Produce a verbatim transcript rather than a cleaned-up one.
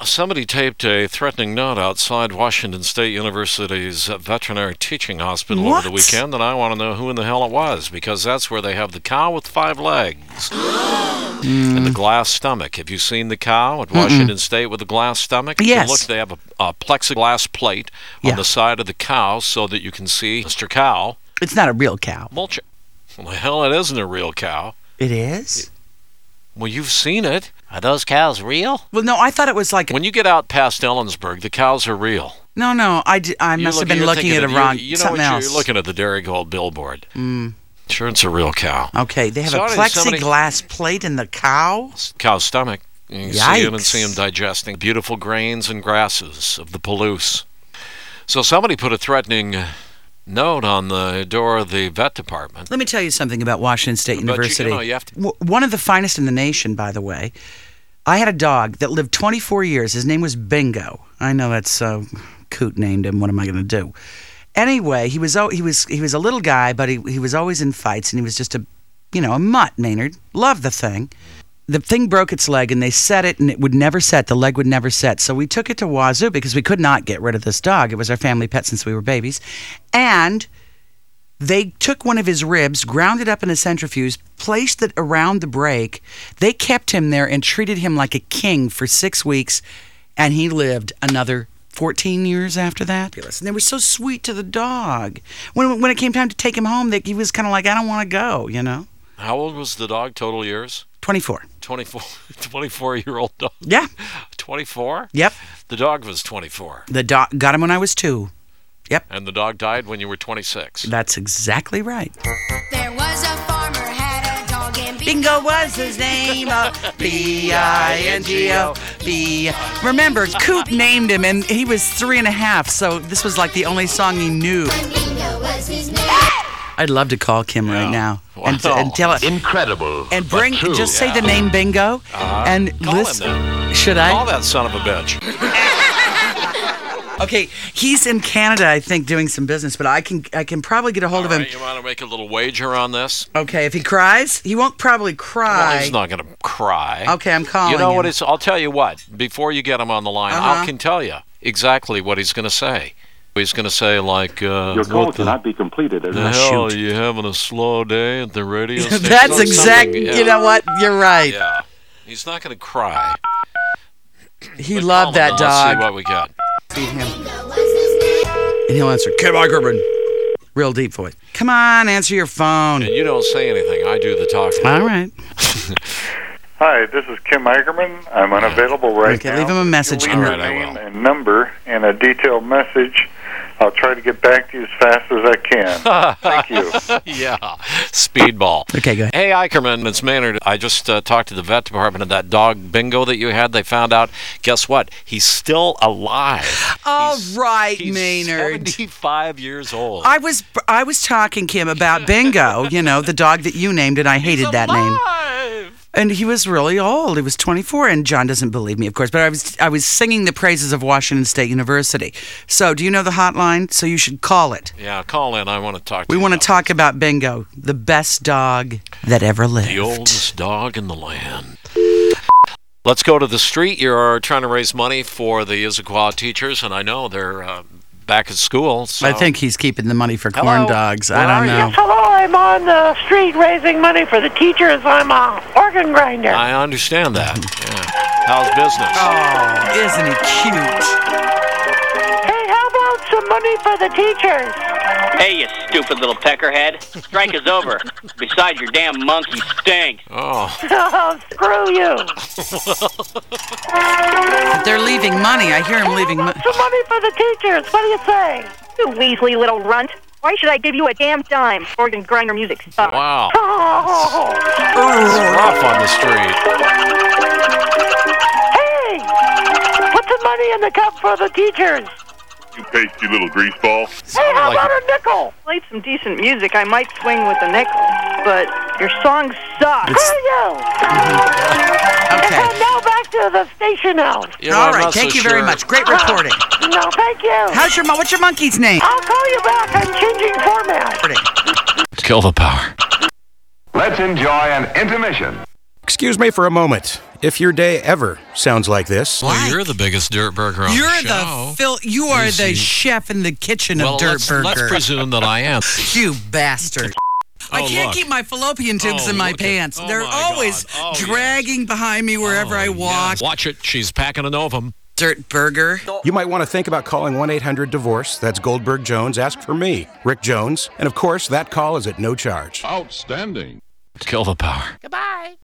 Somebody taped a threatening note outside Washington State University's veterinary teaching hospital What? over the weekend, and I want to know who in the hell it was, because that's where they have the cow with five legs and the glass stomach. Have you seen the cow at Washington Mm-mm. State with the glass stomach? Yes. Look, they have a, a plexiglass plate yeah. on the side of the cow so that you can see Mister Cow. It's not a real cow. Mulch. Well, the hell, it isn't a real cow. It is? Well, you've seen it. Are those cows real? Well, no, I thought it was like... When you get out past Ellensburg, the cows are real. No, no, I, d- I must look, have been looking at it wrong. You, you know something what, else. You're looking at the Darigold billboard. Mm. Sure, it's a real cow. Okay, they have so a plexiglass somebody, plate in the cow? Cow's stomach. You can Yikes. see it and see them digesting beautiful grains and grasses of the Palouse. So somebody put a threatening note on the door of the vet department. Let me tell you something about Washington State but University. You, you know, you have to... w- one of the finest in the nation, by the way. I had a dog that lived twenty-four years. His name was Bingo. I know that's so uh, Coot named him. What am I going to do? Anyway, he was he was he was a little guy, but he he was always in fights, and he was just a, you know, a mutt. Maynard loved the thing. The thing broke its leg, and they set it, and it would never set. The leg would never set. So we took it to Wazoo because we could not get rid of this dog. It was our family pet since we were babies, and they took one of his ribs, ground it up in a centrifuge, placed it around the break. They kept him there and treated him like a king for six weeks, and he lived another fourteen years after that. And they were so sweet to the dog. When when it came time to take him home, they, he was kind of like, I don't want to go, you know? How old was the dog, total years? twenty-four. twenty-four, twenty-four-year-old dog? Yeah. twenty-four? Yep. The dog was twenty-four. The dog got him when I was two. Yep. And the dog died when you were twenty-six. That's exactly right. There was a farmer had a dog and Bingo was his name. B I N G O. B. Remember, Coot named him, and he was three and a half, so this was like the only song he knew. Bingo was his name. I'd love to call Kim yeah. right now wow. and, and tell it. Incredible. And bring, but true. just say yeah. the name Bingo. Uh-huh. And call listen. him then. Should I? Call that son of a bitch. Okay, he's in Canada, I think, doing some business, but I can I can probably get a hold All of him. right, you want to make a little wager on this? Okay, if he cries, he won't probably cry. Well, he's not going to cry. Okay, I'm calling You know him. what? It's, I'll tell you what. Before you get him on the line, Uh-huh. I can tell you exactly what he's going to say. He's going to say, like, uh, Your call what the, cannot be completed. the Oh, hell, shoot. are you having a slow day at the radio station? That's Or exact. something, yeah. You know what? You're right. Yeah. He's not going to cry. He But loved call him that and dog. Let's see what we got. Feed him. Bingo was his name. And he'll answer, Kim Ackerman. Real deep voice. Come on, answer your phone. And you don't say anything. I do the talking. All right. Hi, this is Kim Eicherman. I'm unavailable right Okay, now. leave him a message. Leave All your right, I name will. and number and a detailed message. I'll try to get back to you as fast as I can. Thank you. Yeah. Speedball. Okay, go ahead. Hey, Eicherman, it's Maynard. I just uh, talked to the vet department of that dog Bingo that you had. They found out, guess what? He's still alive. All he's, right, he's Maynard. seventy-five years old. I was I was talking, Kim, about Bingo, you know, the dog that you named, and I hated He's that name. alive. And he was really old. He was twenty-four, and John doesn't believe me, of course. But I was I was singing the praises of Washington State University. So, do you know the hotline? So you should call it. Yeah, call in. I want to talk to We you want to about talk about Bingo, the best dog that ever lived. the oldest dog in the land. Let's go to the street. You're trying to raise money for the Issaquah teachers, and I know they're uh, back at school. So. I think he's keeping the money for corn Hello? dogs. Where I are don't you? know. Yes, hello. I'm on the street raising money for the teachers. I'm a organ grinder. I understand that. Yeah. How's business? Oh, isn't he cute? Hey, how about some money for the teachers? Hey, you stupid little peckerhead. Strike is over. Besides, your damn monkey stinks. Oh, Oh, screw you. But they're leaving money. I hear him leaving money. Some money for the teachers. What do you say? You Weasley little runt. Why should I give you a damn dime? Organ grinder music sucks. wow. Oh, It's rough on the street. hey, put some money in the cup for the teachers. You pasty little greaseball. Hey, how like about a nickel? Played some decent music. I might swing with the nickel, but your song sucks. Screw you. Okay. And now back to the station house. You know, All I'm right. not Thank so you very sure. much. Great reporting. No, thank you. How's your mon- what's your monkey's name? I'll call you back. I'm changing format. Kill the power. Let's enjoy an intermission. Excuse me for a moment. If your day ever sounds like this, Well, Why? you're the biggest dirt burger on You're the show. the Phil. You are You the see- chef in the kitchen well, of Dirt let's, Burger. let's presume that I am. You bastard. I Oh, can't look. keep my fallopian tubes Oh, in my look at- pants. oh They're my always God. Oh, dragging behind me wherever Oh, I yeah. walk. Watch it. She's packing a Novum. Dirt Burger. you might want to think about calling one eight hundred divorce. That's Goldberg Jones. Ask for me, Rick Jones. And of course, that call is at no charge. Outstanding. Kill the power. Goodbye.